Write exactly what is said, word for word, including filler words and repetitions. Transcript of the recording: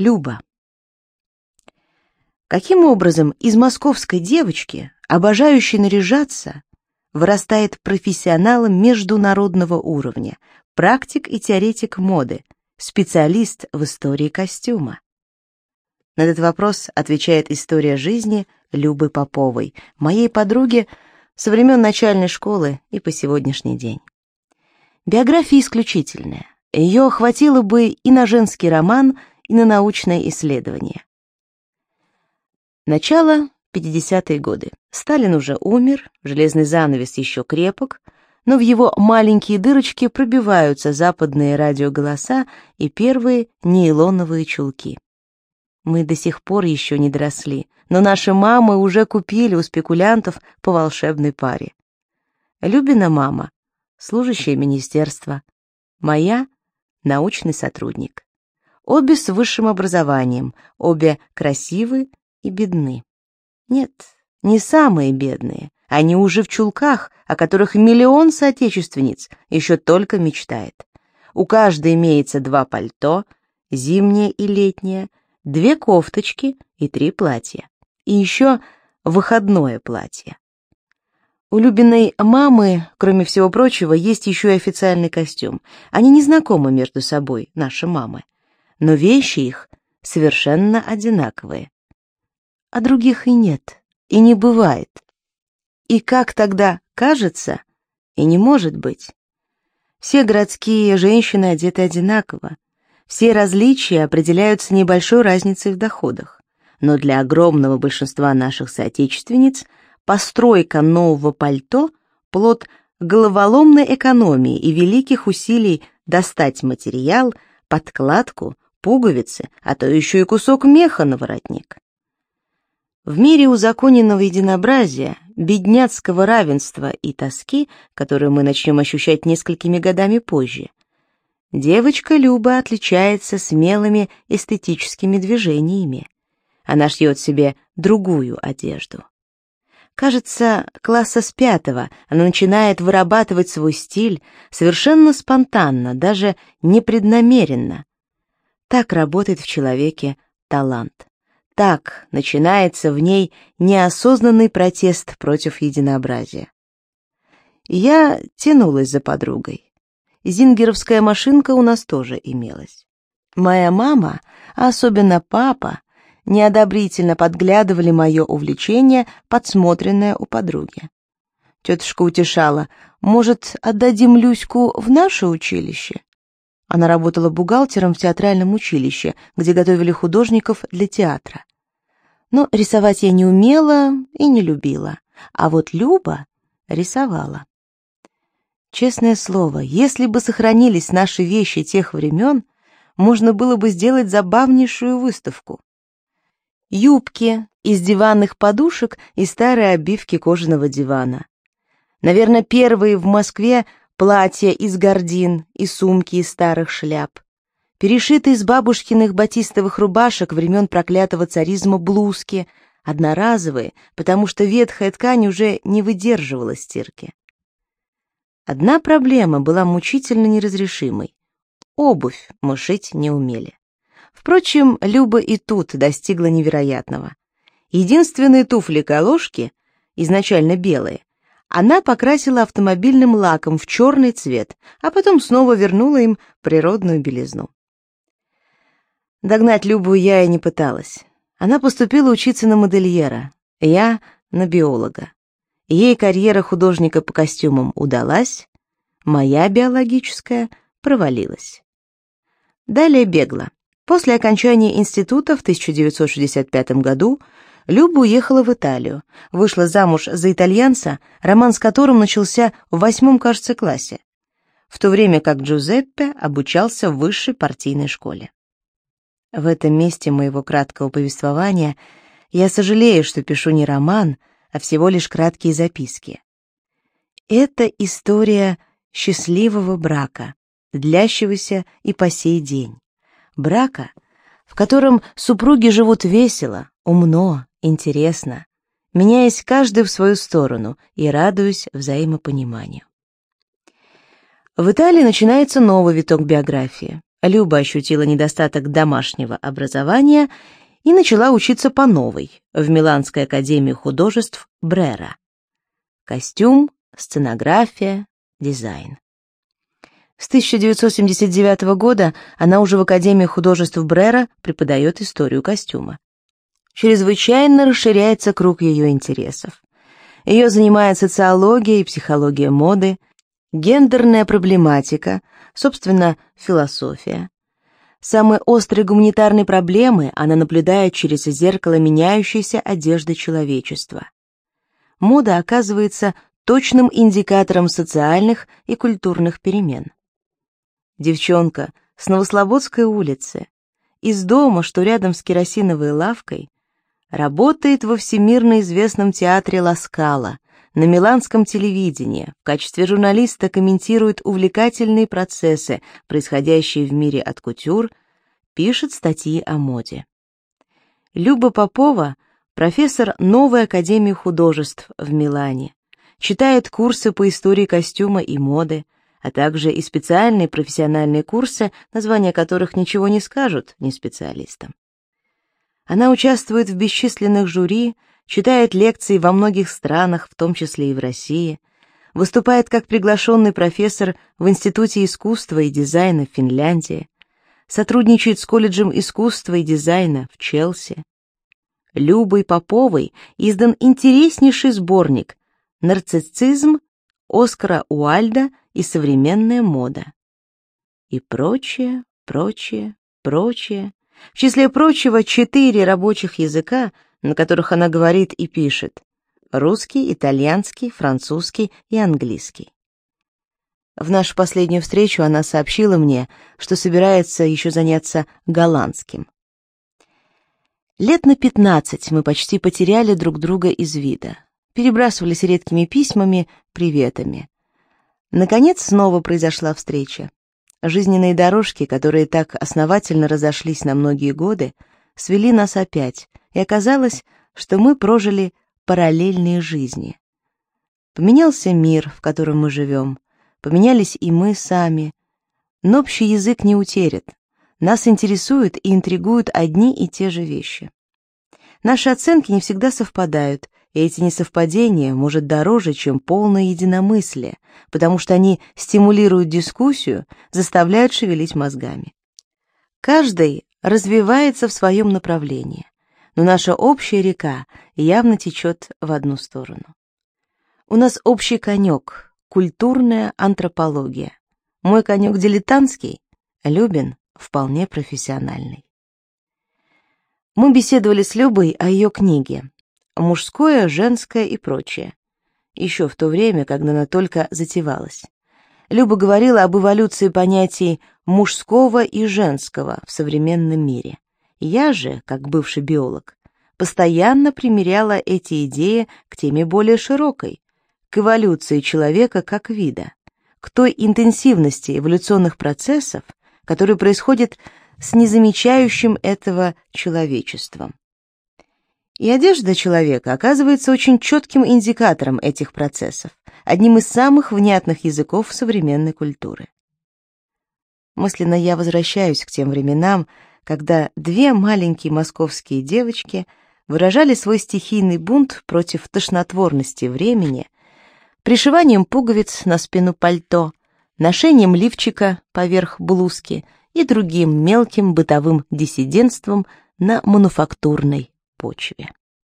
Люба. Каким образом из московской девочки, обожающей наряжаться, вырастает профессионалом международного уровня, практик и теоретик моды, специалист в истории костюма? На этот вопрос отвечает история жизни Любы Поповой, моей подруги со времен начальной школы и по сегодняшний день. Биография исключительная. Ее хватило бы и на женский роман, и на научное исследование. Начало пятидесятые годы. Сталин уже умер, железный занавес еще крепок, но в его маленькие дырочки пробиваются западные радиоголоса и первые нейлоновые чулки. Мы до сих пор еще не доросли, но наши мамы уже купили у спекулянтов по волшебной паре. Любина мама — служащая министерства, моя — научный сотрудник. Обе с высшим образованием, обе красивы и бедны. Нет, не самые бедные, они уже в чулках, о которых миллион соотечественниц еще только мечтает. У каждой имеется два пальто, зимнее и летнее, две кофточки и три платья. И еще выходное платье. У Любиной мамы, кроме всего прочего, есть еще и официальный костюм. Они не знакомы между собой, наши мамы, но вещи их совершенно одинаковые. А других и нет, и не бывает. И как тогда кажется, и не может быть. Все городские женщины одеты одинаково. Все различия определяются небольшой разницей в доходах. Но для огромного большинства наших соотечественниц постройка нового пальто – плод головоломной экономии и великих усилий достать материал, подкладку, пуговицы, а то еще и кусок меха на воротник. В мире узаконенного единообразия, бедняцкого равенства и тоски, которую мы начнем ощущать несколькими годами позже, девочка Люба отличается смелыми эстетическими движениями. Она шьет себе другую одежду. Кажется, класса с пятого она начинает вырабатывать свой стиль совершенно спонтанно, даже непреднамеренно. Так работает в человеке талант. Так начинается в ней неосознанный протест против единообразия. Я тянулась за подругой. Зингеровская машинка у нас тоже имелась. Моя мама, а особенно папа, неодобрительно подглядывали мое увлечение, подсмотренное у подруги. Тетушка утешала: может, отдадим Люську в наше училище? Она работала бухгалтером в театральном училище, где готовили художников для театра. Но рисовать я не умела и не любила, а вот Люба рисовала. Честное слово, если бы сохранились наши вещи тех времен, можно было бы сделать забавнейшую выставку. Юбки из диванных подушек и старые обивки кожаного дивана. Наверное, первые в Москве платья из гардин и сумки из старых шляп. Перешитые из бабушкиных батистовых рубашек времен проклятого царизма блузки, одноразовые, потому что ветхая ткань уже не выдерживала стирки. Одна проблема была мучительно неразрешимой. Обувь мы шить не умели. Впрочем, Люба и тут достигла невероятного. Единственные туфли-колошки, изначально белые, она покрасила автомобильным лаком в черный цвет, а потом снова вернула им природную белизну. Догнать Любу я и не пыталась. Она поступила учиться на модельера, я — на биолога. Ей карьера художника по костюмам удалась, моя биологическая провалилась. Далее бегло. После окончания института в тысяча девятьсот шестьдесят пятом году Люба уехала в Италию, вышла замуж за итальянца, роман с которым начался в восьмом, кажется, классе, в то время как Джузеппе обучался в высшей партийной школе. В этом месте моего краткого повествования я сожалею, что пишу не роман, а всего лишь краткие записки. Это история счастливого брака, длящегося и по сей день. Брака, в котором супруги живут весело, умно, интересно, меняясь каждый в свою сторону и радуясь взаимопониманию. В Италии начинается новый виток биографии. Люба ощутила недостаток домашнего образования и начала учиться по новой в Миланской академии художеств Брера. Костюм, сценография, дизайн. С тысяча девятьсот семьдесят девятого года она уже в Академии художеств Брера преподает историю костюма. Чрезвычайно расширяется круг ее интересов. Ее занимает социология и психология моды, гендерная проблематика, собственно, философия. Самые острые гуманитарные проблемы она наблюдает через зеркало меняющейся одежды человечества. Мода оказывается точным индикатором социальных и культурных перемен. Девчонка с Новослободской улицы, из дома, что рядом с керосиновой лавкой, работает во всемирно известном театре Ла Скала, на миланском телевидении, в качестве журналиста комментирует увлекательные процессы, происходящие в мире от кутюр, пишет статьи о моде. Люба Попова – профессор новой Академии художеств в Милане, читает курсы по истории костюма и моды, а также и специальные профессиональные курсы, названия которых ничего не скажут не специалистам. Она участвует в бесчисленных жюри, читает лекции во многих странах, в том числе и в России, выступает как приглашенный профессор в Институте искусства и дизайна в Финляндии, сотрудничает с колледжем искусства и дизайна в Челси. Любой Поповой издан интереснейший сборник «Нарциссизм» Оскара Уальда и современная мода. И прочее, прочее, прочее. В числе прочего, четыре рабочих языка, на которых она говорит и пишет: русский, итальянский, французский и английский. В нашу последнюю встречу она сообщила мне, что собирается еще заняться голландским. Лет на пятнадцать мы почти потеряли друг друга из вида, перебрасывались редкими письмами, приветами. Наконец снова произошла встреча. Жизненные дорожки, которые так основательно разошлись на многие годы, свели нас опять, и оказалось, что мы прожили параллельные жизни. Поменялся мир, в котором мы живем, поменялись и мы сами, но общий язык не утерян. Нас интересуют и интригуют одни и те же вещи. Наши оценки не всегда совпадают, и эти несовпадения, может, дороже, чем полное единомыслие, потому что они стимулируют дискуссию, заставляют шевелить мозгами. Каждый развивается в своем направлении, но наша общая река явно течет в одну сторону. У нас общий конек — культурная антропология. Мой конек дилетантский, Любин вполне профессиональный. Мы беседовали с Любой о ее книге «Мужское, женское и прочее», еще в то время, когда она только затевалась. Люба говорила об эволюции понятий мужского и женского в современном мире. Я же, как бывший биолог, постоянно примеряла эти идеи к теме более широкой, к эволюции человека как вида, к той интенсивности эволюционных процессов, которые происходят с незамечающим этого человечеством. И одежда человека оказывается очень четким индикатором этих процессов, одним из самых внятных языков современной культуры. Мысленно я возвращаюсь к тем временам, когда две маленькие московские девочки выражали свой стихийный бунт против тошнотворности времени пришиванием пуговиц на спину пальто, ношением лифчика поверх блузки и другим мелким бытовым диссидентством на мануфактурной почве.